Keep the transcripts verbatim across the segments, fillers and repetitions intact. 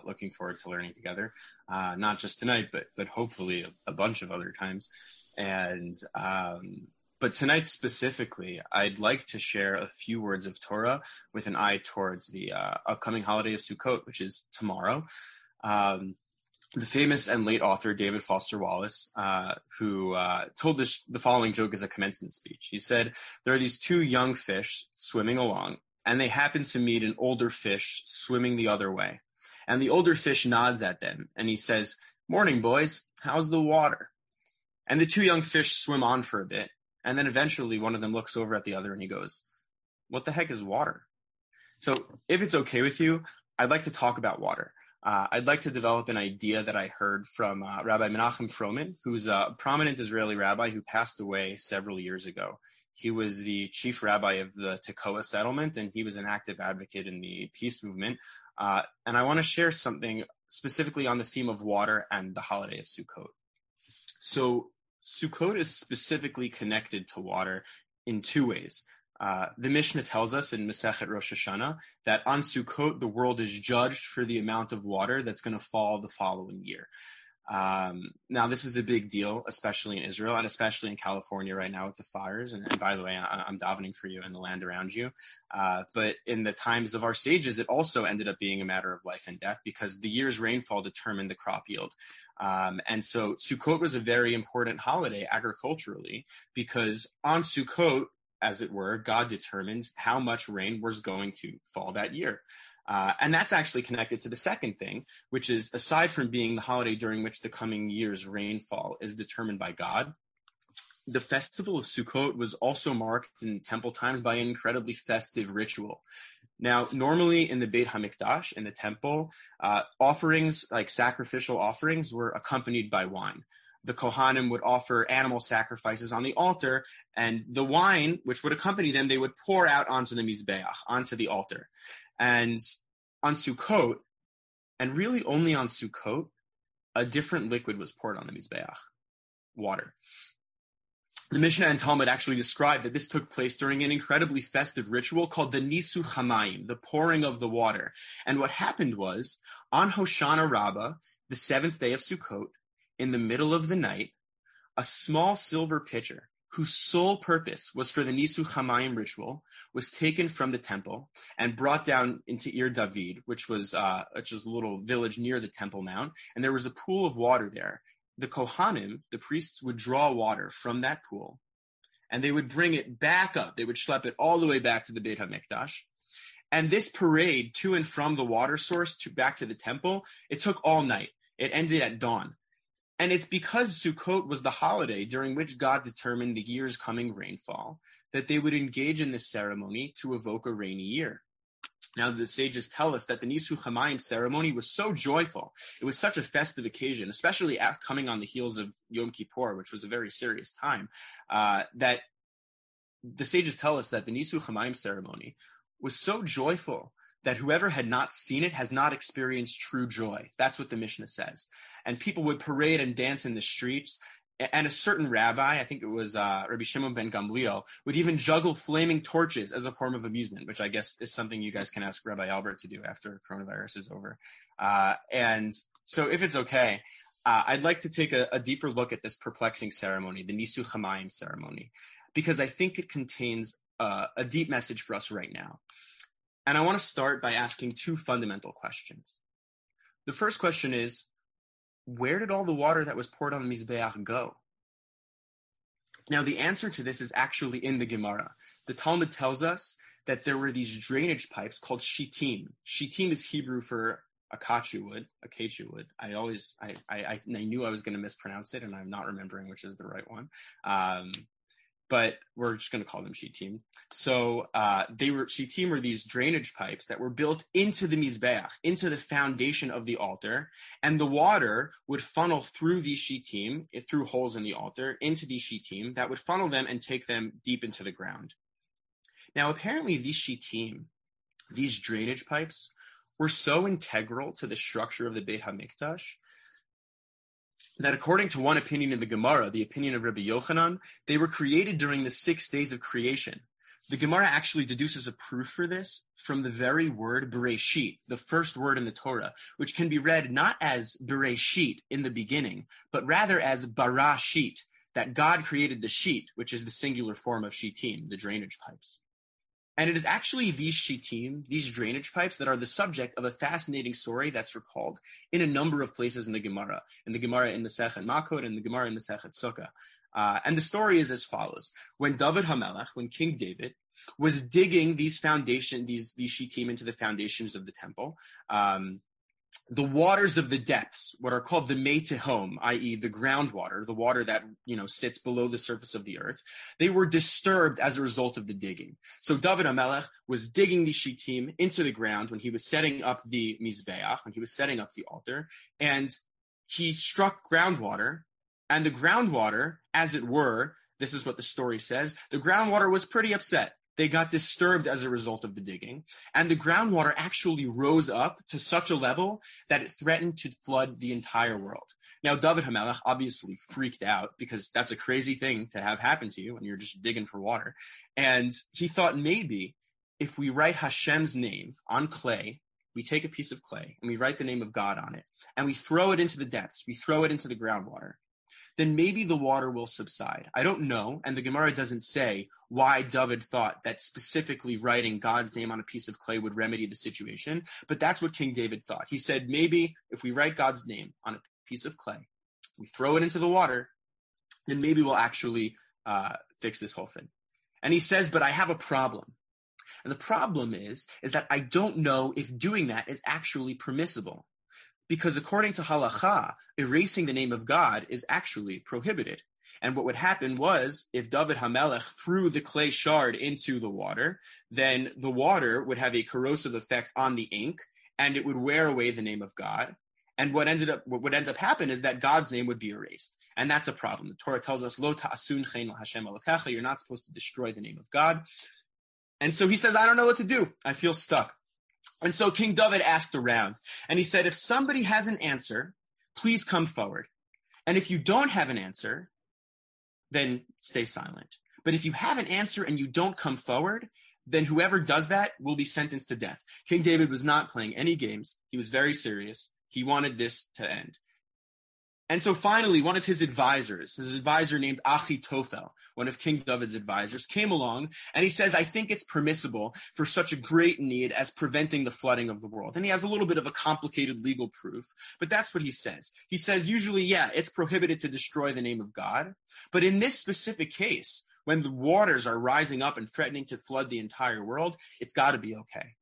looking forward to learning together, uh, not just tonight, but but hopefully a, a bunch of other times. And um, but tonight specifically, I'd like to share a few words of Torah with an eye towards the uh, upcoming holiday of Sukkot, which is tomorrow. Um, the famous and late author David Foster Wallace, uh, who uh, told this, the following joke as a commencement speech. He said, there are these two young fish swimming along, and they happen to meet an older fish swimming the other way. And the older fish nods at them, and he says, morning, boys, how's the water? And the two young fish swim on for a bit, and then eventually one of them looks over at the other and he goes, what the heck is water? So if it's okay with you, I'd like to talk about water. Uh, I'd like to develop an idea that I heard from uh, Rabbi Menachem Froman, who's a prominent Israeli rabbi who passed away several years ago. He was the chief rabbi of the Tekoa settlement, and he was an active advocate in the peace movement. Uh, and I want to share something specifically on the theme of water and the holiday of Sukkot. So Sukkot is specifically connected to water in two ways. Uh, the Mishnah tells us in Masechet Rosh Hashanah that on Sukkot, the world is judged for the amount of water that's going to fall the following year. Um, now, this is a big deal, especially in Israel and especially in California right now with the fires. And, and by the way, I, I'm davening for you and the land around you. Uh, but in the times of our sages, it also ended up being a matter of life and death because the year's rainfall determined the crop yield. Um, and so Sukkot was a very important holiday agriculturally because on Sukkot, as it were, God determined how much rain was going to fall that year. Uh, and that's actually connected to the second thing, which is aside from being the holiday during which the coming year's rainfall is determined by God, the festival of Sukkot was also marked in temple times by an incredibly festive ritual. Now, normally in the Beit HaMikdash, in the temple, uh, offerings like sacrificial offerings were accompanied by wine. The Kohanim would offer animal sacrifices on the altar, and the wine, which would accompany them, they would pour out onto the Mizbeach, onto the altar. And on Sukkot, and really only on Sukkot, a different liquid was poured on the Mizbeach, water. The Mishnah and Talmud actually describe that this took place during an incredibly festive ritual called the Nisu Chamayim, the pouring of the water. And what happened was, on Hoshana Rabbah, the seventh day of Sukkot, in the middle of the night, a small silver pitcher, whose sole purpose was for the Nisu Chamayim ritual, was taken from the temple and brought down into Ir David, which was, uh, which was a little village near the Temple Mount, and there was a pool of water there. The Kohanim, the priests, would draw water from that pool, and they would bring it back up. They would schlep it all the way back to the Beit HaMikdash. And this parade to and from the water source to back to the temple, it took all night. It ended at dawn. And it's because Sukkot was the holiday during which God determined the year's coming rainfall that they would engage in this ceremony to evoke a rainy year. Now, the sages tell us that the Nisu Chamayim ceremony was so joyful. It was such a festive occasion, especially after coming on the heels of Yom Kippur, which was a very serious time, uh, that the sages tell us that the Nisu Chamayim ceremony was so joyful that whoever had not seen it has not experienced true joy. That's what the Mishnah says. And people would parade and dance in the streets. And a certain rabbi, I think it was uh, Rabbi Shimon ben Gamliel, would even juggle flaming torches as a form of amusement, which I guess is something you guys can ask Rabbi Albert to do after coronavirus is over. Uh, and so if it's okay, uh, I'd like to take a, a deeper look at this perplexing ceremony, the Nisu Chamayim ceremony, because I think it contains uh, a deep message for us right now. And I want to start by asking two fundamental questions. The first question is, where did all the water that was poured on the Mizbeach go? Now, the answer to this is actually in the Gemara. The Talmud tells us that there were these drainage pipes called shittim. Shittim is Hebrew for acacia wood, acacia wood. I always, I, I, I knew I was going to mispronounce it, and I'm not remembering which is the right one. Um, But we're just going to call them shittim. So uh, they were shittim were these drainage pipes that were built into the mizbeach, into the foundation of the altar, and the water would funnel through these shittim, through holes in the altar, into these shittim that would funnel them and take them deep into the ground. Now, apparently, these shittim, these drainage pipes, were so integral to the structure of the Beit HaMikdash that according to one opinion in the Gemara, the opinion of Rabbi Yochanan, they were created during the six days of creation. The Gemara actually deduces a proof for this from the very word Bereshit, the first word in the Torah, which can be read not as Bereshit, in the beginning, but rather as Barashit, that God created the sheet, which is the singular form of shitim, the drainage pipes. And it is actually these shitim, these drainage pipes, that are the subject of a fascinating story that's recalled in a number of places in the Gemara, in the Gemara in the Masechet Makot, and the Gemara in the Masechet Sukkah. Uh, and the story is as follows. When David HaMelech, when King David, was digging these foundation, these, these shitim into the foundations of the temple, um, the waters of the depths, what are called the Mei Tehom, that is the groundwater, the water that, you know, sits below the surface of the earth, they were disturbed as a result of the digging. So David HaMelech was digging the shitim into the ground when he was setting up the Mizbeach, when he was setting up the altar, and he struck groundwater, and the groundwater, as it were, this is what the story says, the groundwater was pretty upset. They got disturbed as a result of the digging, and the groundwater actually rose up to such a level that it threatened to flood the entire world. Now, David HaMelech obviously freaked out because that's a crazy thing to have happen to you when you're just digging for water. And he thought maybe if we write Hashem's name on clay, we take a piece of clay and we write the name of God on it, and we throw it into the depths, we throw it into the groundwater, then maybe the water will subside. I don't know, and the Gemara doesn't say why David thought that specifically writing God's name on a piece of clay would remedy the situation, but that's what King David thought. He said, maybe if we write God's name on a piece of clay, we throw it into the water, then maybe we'll actually uh, fix this whole thing. And he says, but I have a problem. And the problem is, is that I don't know if doing that is actually permissible. Because according to halakha, erasing the name of God is actually prohibited. And what would happen was, if David HaMelech threw the clay shard into the water, then the water would have a corrosive effect on the ink, and it would wear away the name of God. And what ended up, what would end up happening is that God's name would be erased. And that's a problem. The Torah tells us, Lo ta'asun chen l'Hashem Elokecha, you're not supposed to destroy the name of God. And so he says, I don't know what to do. I feel stuck. And so King David asked around, and he said, if somebody has an answer, please come forward. And if you don't have an answer, then stay silent. But if you have an answer and you don't come forward, then whoever does that will be sentenced to death. King David was not playing any games. He was very serious. He wanted this to end. And so finally, one of his advisors, his advisor named Achitophel, one of King David's advisors, came along and he says, I think it's permissible for such a great need as preventing the flooding of the world. And he has a little bit of a complicated legal proof, but that's what he says. He says, usually, yeah, it's prohibited to destroy the name of God. But in this specific case, when the waters are rising up and threatening to flood the entire world, it's got to be okay.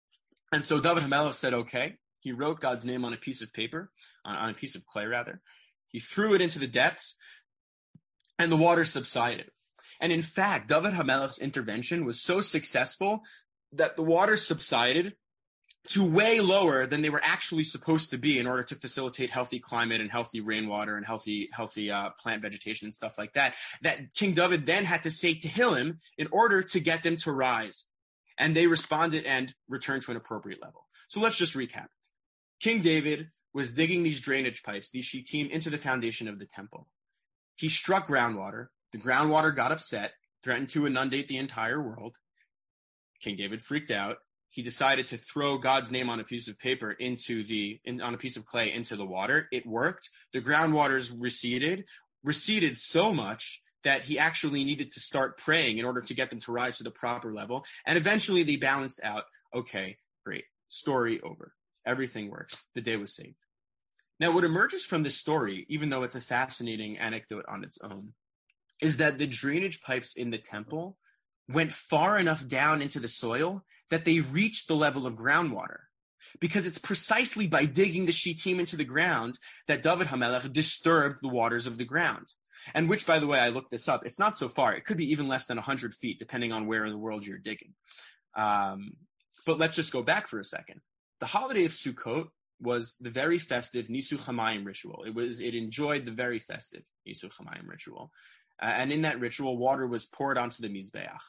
And so David HaMelech said, okay. He wrote God's name on a piece of paper, on, on a piece of clay, rather. He threw it into the depths, and the water subsided. And in fact, David HaMelech's intervention was so successful that the water subsided to way lower than they were actually supposed to be in order to facilitate healthy climate and healthy rainwater and healthy healthy uh, plant vegetation and stuff like that, that King David then had to say Tehillim in order to get them to rise. And they responded and returned to an appropriate level. So let's just recap. King David was digging these drainage pipes, these shitim, into the foundation of the temple. He struck groundwater. The groundwater got upset, threatened to inundate the entire world. King David freaked out. He decided to throw God's name on a piece of paper into the, in, on a piece of clay into the water. It worked. The groundwaters receded, receded so much that he actually needed to start praying in order to get them to rise to the proper level. And eventually they balanced out. Okay, great. Story over. Everything works. The day was saved. Now, what emerges from this story, even though it's a fascinating anecdote on its own, is that the drainage pipes in the temple went far enough down into the soil that they reached the level of groundwater. Because it's precisely by digging the shitim into the ground that David HaMelech disturbed the waters of the ground. And which, by the way, I looked this up. It's not so far. It could be even less than one hundred feet, depending on where in the world you're digging. Um, but let's just go back for a second. The holiday of Sukkot was the very festive Nisuch HaMayim ritual. It was, it enjoyed the very festive Nisuch HaMayim ritual. Uh, and in that ritual, water was poured onto the Mizbeach.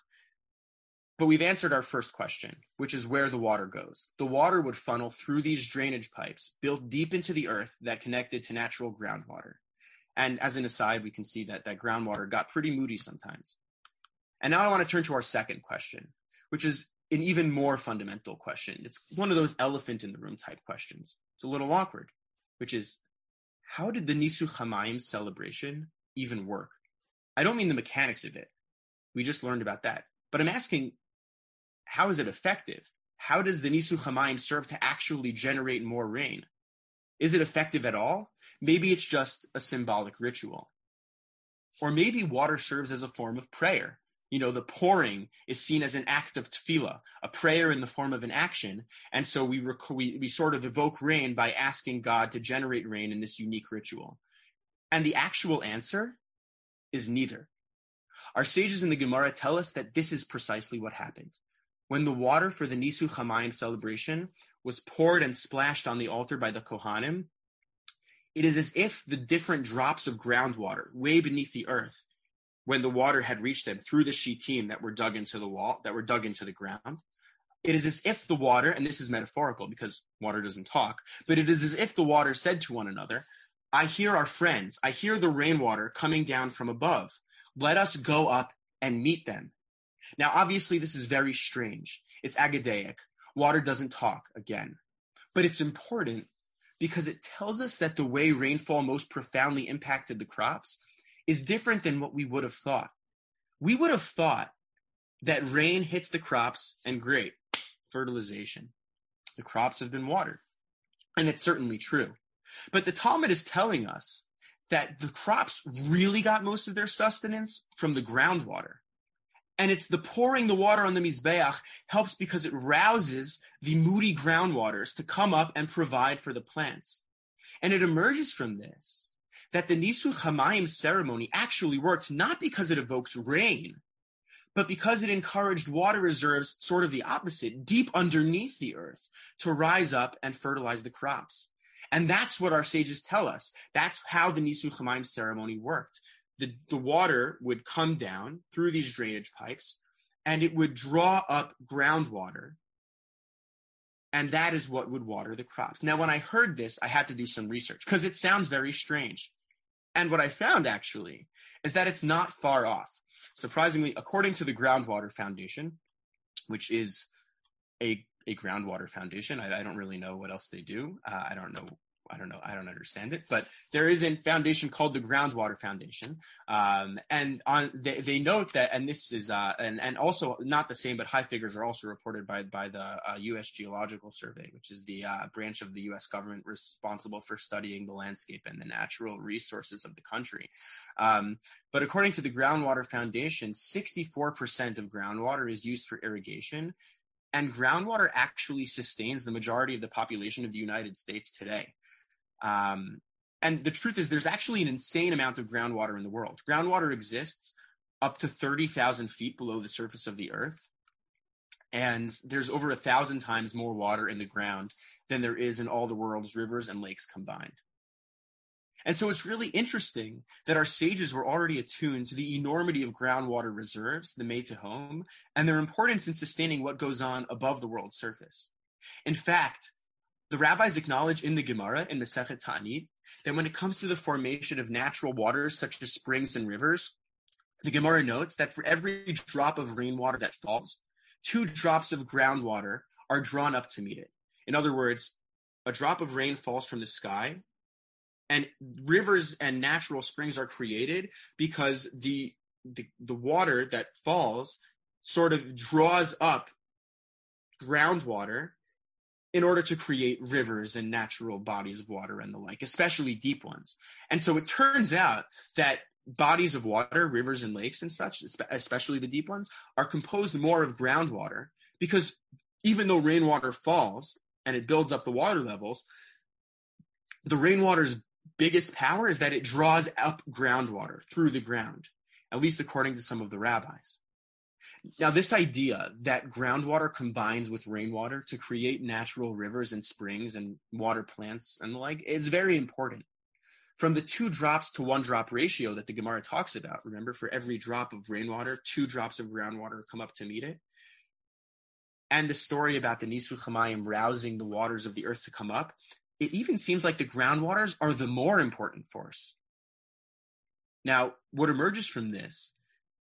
But we've answered our first question, which is where the water goes. The water would funnel through these drainage pipes built deep into the earth that connected to natural groundwater. And as an aside, we can see that that groundwater got pretty moody sometimes. And now I want to turn to our second question, which is an even more fundamental question. It's one of those elephant in the room type questions. It's a little awkward, which is, how did the Nisuch HaMayim celebration even work? I don't mean the mechanics of it. We just learned about that. But I'm asking, how is it effective? How does the Nisuch HaMayim serve to actually generate more rain? Is it effective at all? Maybe it's just a symbolic ritual. Or maybe water serves as a form of prayer. You know, the pouring is seen as an act of tefillah, a prayer in the form of an action. And so we, rec- we, we sort of evoke rain by asking God to generate rain in this unique ritual. And the actual answer is neither. Our sages in the Gemara tell us that this is precisely what happened. When the water for the Nisuch HaMayim celebration was poured and splashed on the altar by the Kohanim, it is as if the different drops of groundwater way beneath the earth, when the water had reached them through the shittim that were dug into the wall, that were dug into the ground, it is as if the water, and this is metaphorical because water doesn't talk, but it is as if the water said to one another, I hear our friends, I hear the rainwater coming down from above. Let us go up and meet them. Now, obviously, this is very strange. It's Agadaic. Water doesn't talk again. But it's important because it tells us that the way rainfall most profoundly impacted the crops is different than what we would have thought. We would have thought that rain hits the crops and great, fertilization. The crops have been watered. And it's certainly true. But the Talmud is telling us that the crops really got most of their sustenance from the groundwater. And it's the pouring the water on the Mizbeach helps because it rouses the moody groundwaters to come up and provide for the plants. And it emerges from this that the Nisuch HaMayim ceremony actually worked not because it evoked rain, but because it encouraged water reserves, sort of the opposite, deep underneath the earth to rise up and fertilize the crops. And that's what our sages tell us. That's how the Nisuch HaMayim ceremony worked. The, the water would come down through these drainage pipes, and it would draw up groundwater, and that is what would water the crops. Now, when I heard this, I had to do some research, because it sounds very strange. And what I found, actually, is that it's not far off. Surprisingly, according to the Groundwater Foundation, which is a, a groundwater foundation, I, I don't really know what else they do. Uh, I don't know. I don't know. I don't understand it, but there is a foundation called the Groundwater Foundation, um, and on they, they note that, and this is uh, and and also not the same, but high figures are also reported by by the uh, U S Geological Survey, which is the uh, branch of the U S government responsible for studying the landscape and the natural resources of the country. Um, but according to the Groundwater Foundation, sixty-four percent of groundwater is used for irrigation, and groundwater actually sustains the majority of the population of the United States today. Um, and the truth is there's actually an insane amount of groundwater in the world. Groundwater exists up to thirty thousand feet below the surface of the earth. And there's over a thousand times more water in the ground than there is in all the world's rivers and lakes combined. And so it's really interesting that our sages were already attuned to the enormity of groundwater reserves, the Mei Tehom, and their importance in sustaining what goes on above the world's surface. In fact, the rabbis acknowledge in the Gemara, in Masechet Ta'anit, that when it comes to the formation of natural waters such as springs and rivers, the Gemara notes that for every drop of rainwater that falls, two drops of groundwater are drawn up to meet it. In other words, a drop of rain falls from the sky, and rivers and natural springs are created because the, the, the water that falls sort of draws up groundwater in order to create rivers and natural bodies of water and the like, especially deep ones. And so it turns out that bodies of water, rivers and lakes and such, especially the deep ones, are composed more of groundwater because even though rainwater falls and it builds up the water levels, the rainwater's biggest power is that it draws up groundwater through the ground, at least according to some of the rabbis. Now, this idea that groundwater combines with rainwater to create natural rivers and springs and water plants and the like, it's very important. From the two drops to one drop ratio that the Gemara talks about, remember, for every drop of rainwater, two drops of groundwater come up to meet it. And the story about the Nisuch HaMayim rousing the waters of the earth to come up, it even seems like the groundwaters are the more important force. Now, what emerges from this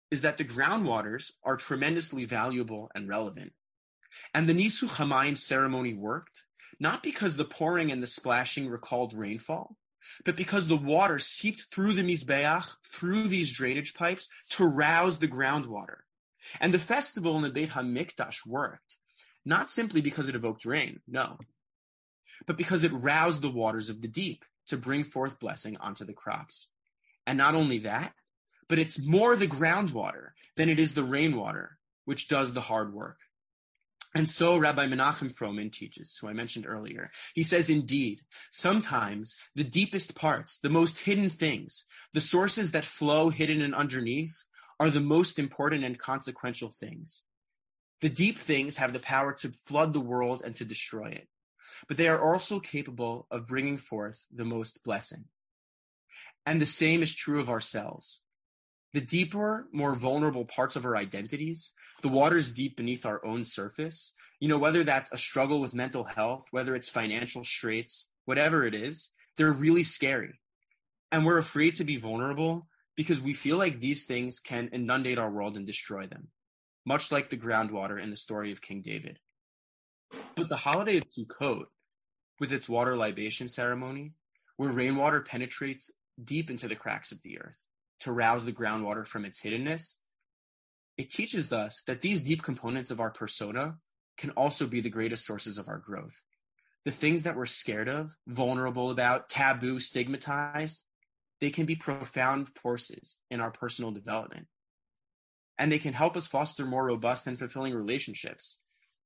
is that the groundwaters are tremendously valuable and relevant. And the Nisuch HaMayim ceremony worked, not because the pouring and the splashing recalled rainfall, but because the water seeped through the Mizbeach, through these drainage pipes, to rouse the groundwater. And the festival in the Beit HaMikdash worked, not simply because it evoked rain, no, but because it roused the waters of the deep to bring forth blessing onto the crops. And not only that, but it's more the groundwater than it is the rainwater, which does the hard work. And so Rabbi Menachem Froman teaches, who I mentioned earlier. He says, indeed, sometimes the deepest parts, the most hidden things, the sources that flow hidden and underneath, are the most important and consequential things. The deep things have the power to flood the world and to destroy it, but they are also capable of bringing forth the most blessing. And the same is true of ourselves. The deeper, more vulnerable parts of our identities, the waters deep beneath our own surface, you know, whether that's a struggle with mental health, whether it's financial straits, whatever it is, they're really scary. And we're afraid to be vulnerable because we feel like these things can inundate our world and destroy them, much like the groundwater in the story of King David. But the holiday of Sukkot, with its water libation ceremony, where rainwater penetrates deep into the cracks of the earth to rouse the groundwater from its hiddenness, it teaches us that these deep components of our persona can also be the greatest sources of our growth. The things that we're scared of, vulnerable about, taboo, stigmatized, they can be profound forces in our personal development. And they can help us foster more robust and fulfilling relationships.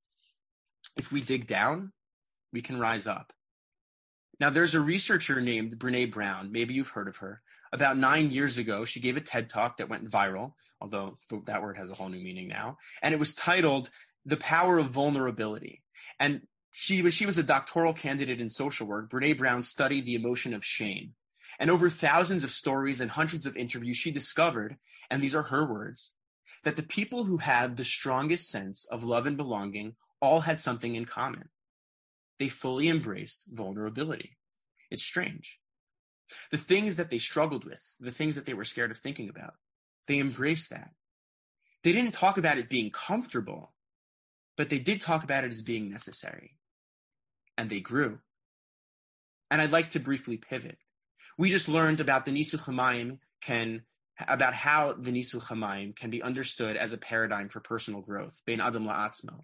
If we dig down, we can rise up. Now, there's a researcher named Brené Brown, maybe you've heard of her. About nine years ago, she gave a TED Talk that went viral, although that word has a whole new meaning now. And it was titled, The Power of Vulnerability. And she was, she was a doctoral candidate in social work. Brené Brown studied the emotion of shame. And over thousands of stories and hundreds of interviews, she discovered, and these are her words, that the people who had the strongest sense of love and belonging all had something in common. They fully embraced vulnerability. It's strange. The things that they struggled with, the things that they were scared of thinking about, they embraced that. They didn't talk about it being comfortable, but they did talk about it as being necessary. And they grew. And I'd like to briefly pivot. We just learned about the Nisuch HaMayim can, about how the Nisuch HaMayim can be understood as a paradigm for personal growth, Bein Adam La'atzmo.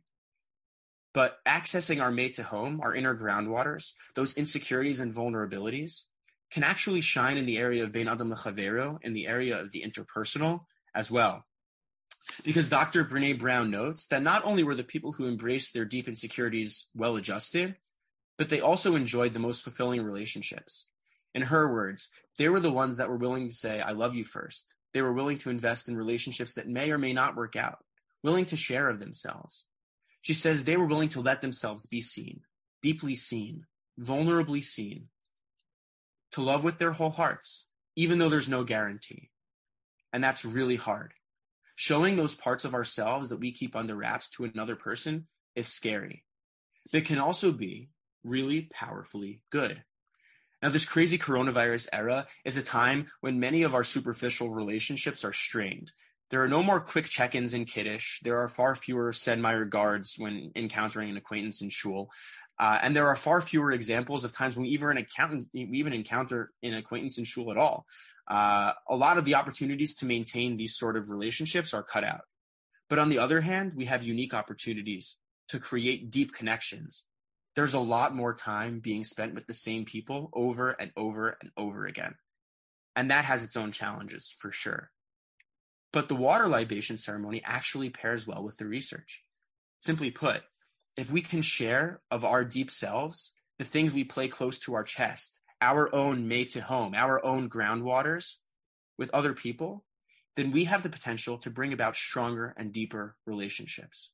But accessing our mate to home, our inner groundwaters, those insecurities and vulnerabilities, can actually shine in the area of Bein Adam L'Chavero, in the area of the interpersonal as well. Because Doctor Brené Brown notes that not only were the people who embraced their deep insecurities well-adjusted, but they also enjoyed the most fulfilling relationships. In her words, they were the ones that were willing to say, I love you first. They were willing to invest in relationships that may or may not work out, willing to share of themselves. She says they were willing to let themselves be seen, deeply seen, vulnerably seen, to love with their whole hearts, even though there's no guarantee. And that's really hard. Showing those parts of ourselves that we keep under wraps to another person is scary. But it can also be really powerfully good. Now, this crazy coronavirus era is a time when many of our superficial relationships are strained. There are no more quick check-ins in Kiddush. There are far fewer send my regards when encountering an acquaintance in shul. Uh, and there are far fewer examples of times when we even, accountant, we even encounter an acquaintance in shul at all. Uh, a lot of the opportunities to maintain these sort of relationships are cut out. But on the other hand, we have unique opportunities to create deep connections. There's a lot more time being spent with the same people over and over and over again. And that has its own challenges, for sure. But the water libation ceremony actually pairs well with the research. Simply put, if we can share of our deep selves, the things we play close to our chest, our own made to home, our own groundwaters with other people, then we have the potential to bring about stronger and deeper relationships.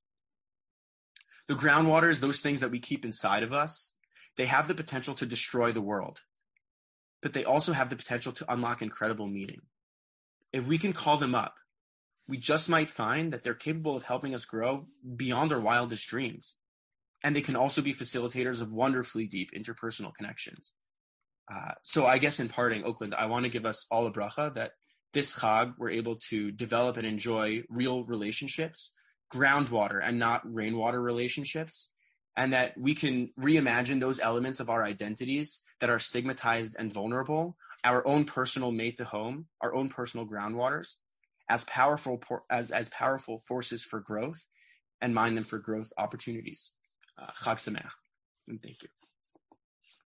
The groundwaters, those things that we keep inside of us, they have the potential to destroy the world, but they also have the potential to unlock incredible meaning. If we can call them up, we just might find that they're capable of helping us grow beyond our wildest dreams. And they can also be facilitators of wonderfully deep interpersonal connections. Uh, so I guess in parting, Oakland, I want to give us all a bracha that this Chag, we're able to develop and enjoy real relationships, groundwater and not rainwater relationships, and that we can reimagine those elements of our identities that are stigmatized and vulnerable, our own personal mate to home, our own personal groundwaters, as powerful as, as powerful forces for growth, and mine them for growth opportunities. Uh, Chag Sameach, and thank you.